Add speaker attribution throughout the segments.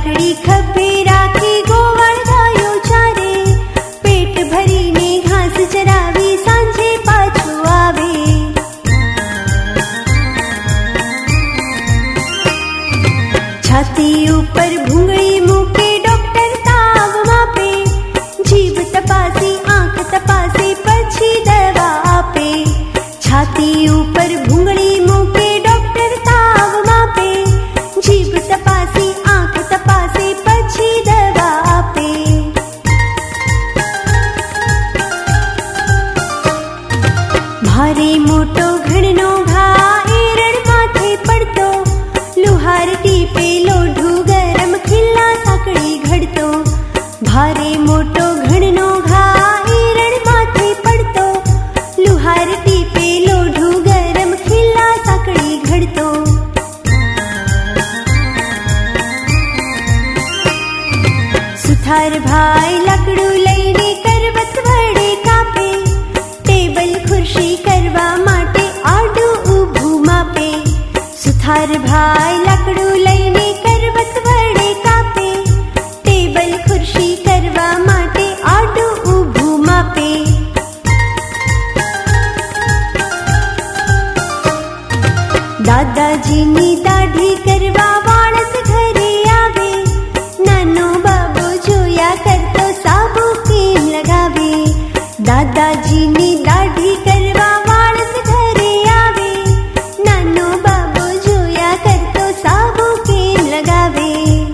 Speaker 1: लाकड़ी खभे राखी गोवळ गायो चारे, पेट भरीने घास चरावी सांजे पाछो आवे। छाती ऊपर भूंगળી મૂકે ડોક્ટર તાવ માપે, જીભ તપાસી આંખ તપાસે પછી દવા આપે। છાતી ઉપર ભૂંગળી મૂકે ડોક્ટર તાવ માપે, જીભ તપાસી આંખ તપાસે પછી દવા આપે। ભારે મોટો ઘણનો ઘા એરણ માથે પડતો, લુહાર ટીપે લોઢું ગરમ ખિલ્લા સાંકળી ઘડતો। ભારે મોટો ઘણનો ઘા એરણ માથે પડતો, લુહાર ટીપે લોઢું ગરમ ખિલ્લા સાંકળી ઘડતો। સુથાર ભાઈ લાકડું લઈને કરવત વડે કાપે, ટેબલ ખુરશી કરવા માટે આડું ઊભું માપે। સુથાર ભાઈ લાકડું લઈને કરવત વડે કાપે, ટેબલ ખુરશી કરવા માટે આડું ઊભું માપે। દાદાજીની દાઢી કરવા વાળસ ઘરે આવે, નાનો બાબો જોયા કરતો સાબુ કેમ લગાવે। દાદાજીની દાઢી કરવા વાળસ ઘરે આવે, નાનો બાબો જોયા કરતો સાબુ કેમ લગાવે।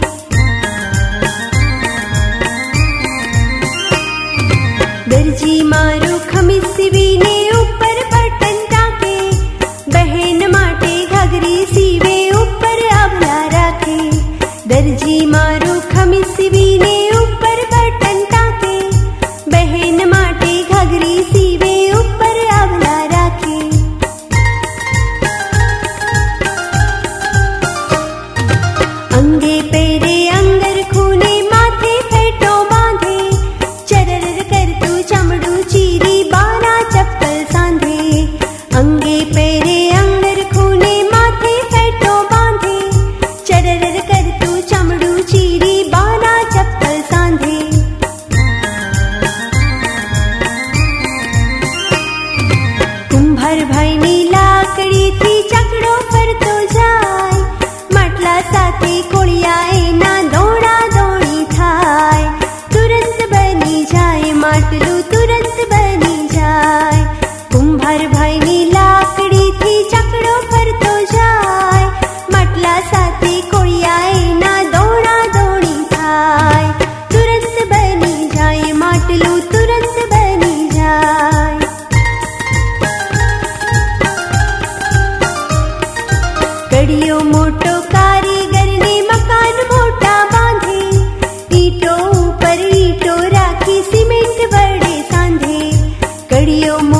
Speaker 1: દરજી મારો ખમીસ સીવીને ઉપર બટન ટાંકે, બહેન માટે ઘાઘરી સીવે ઉપર આભલા રાખે। દરજી મારો ખમીસ સીવીને ઉપર બટન ટાંકે, બહેન માટે ઘાઘરી સીવે ઉપર આભલા રાખે। અંગે પહેરે અંગરખુને માથે ફેટો બાંધે, ચરર કરતું ચામડું ચીરી બાના ચપ્પલ સાંધે। અંગે પહેરે અંગરખુને માથે ફેટો બાંધે, ચરર કરતું ચામડું ચીરી બાના ચપ્પલ સાંધે। કુંભાર ભાઈની લાકડીથી ચકડો ફરતો જાય, માટલા સાથે કોળિયા એના દોડા દોડી થાય। તુરંત બની જાય માટલું, તુરંત બની જાય। કુંભાર ભાઈની લાકડીથી ચકડો ફરતો જાય, માટલા સાથે કોળિયા એના દોડા દોડી થાય। તુરંત બની જાય માટલું, તુરંત બની જાય। કડિયો મોટો કારીગરને મકાન મોટા બાંધે, ઈંટો ઉપર ઈંટો રાખી સિમેન્ટ વડે સાંધે। કડિયો